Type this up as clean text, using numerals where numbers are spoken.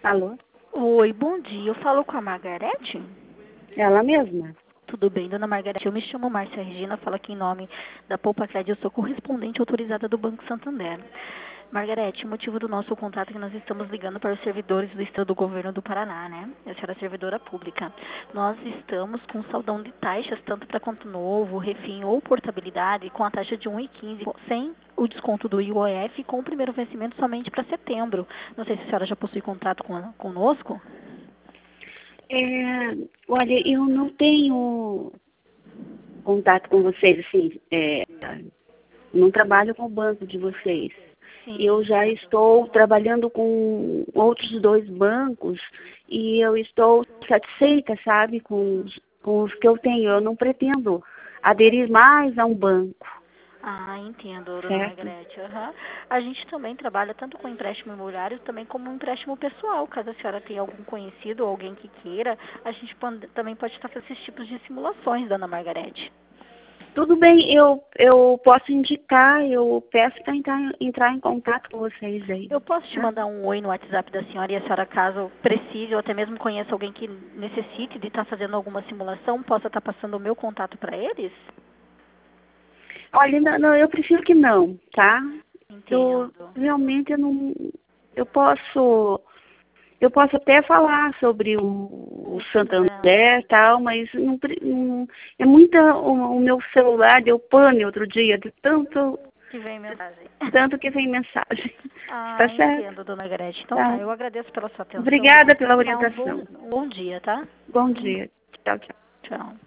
Alô? Oi, bom dia. Eu falo com a Margarete? Ela mesma? Tudo bem, dona Margarete? Eu me chamo Márcia Regina, falo aqui em nome da Poupa Crédito. Eu sou correspondente autorizada do Banco Santander. Margarete, o motivo do nosso contato é que nós estamos ligando para os servidores do Estado do Governo do Paraná, né? A senhora é servidora pública. Nós estamos com saldão de taxas, tanto para conto novo, refim ou portabilidade, com a taxa de 1,15, sem o desconto do IOF, com o primeiro vencimento somente para setembro. Não sei se a senhora já possui contrato conosco. Olha, eu não tenho contato com vocês, assim, não trabalho com o banco de vocês. Sim, Eu já entendo. estou trabalhando com outros 2 bancos e eu estou satisfeita, sabe, com os que eu tenho. Eu não pretendo aderir mais a um banco, Ah, entendo, dona certo? Margarete. Aham. A gente também trabalha tanto com empréstimo imobiliário, também como empréstimo pessoal. Caso a senhora tenha algum conhecido ou alguém que queira, a gente também pode estar fazendo esses tipos de simulações, dona Margarete. Tudo bem, eu posso indicar, eu peço para entrar em contato com vocês aí, Eu posso te tá? mandar um oi no WhatsApp da senhora e a senhora, caso precise ou até mesmo conheça alguém que necessite de estar fazendo alguma simulação, possa estar passando o meu contato para eles? Olha, não, eu prefiro que não, tá? Eu Entendo. realmente eu não, eu posso, eu posso até falar sobre o O Santander Santander e tal, mas é muita, o meu celular deu pane outro dia, de que vem mensagem. tanto que vem mensagem. Ah, Tá certo? entendo, dona Margarete. Então tá, Tá. eu agradeço pela sua atenção. Obrigada Desejo pela um orientação. bom dia, tá? Bom dia. Tchau, tchau. Tchau.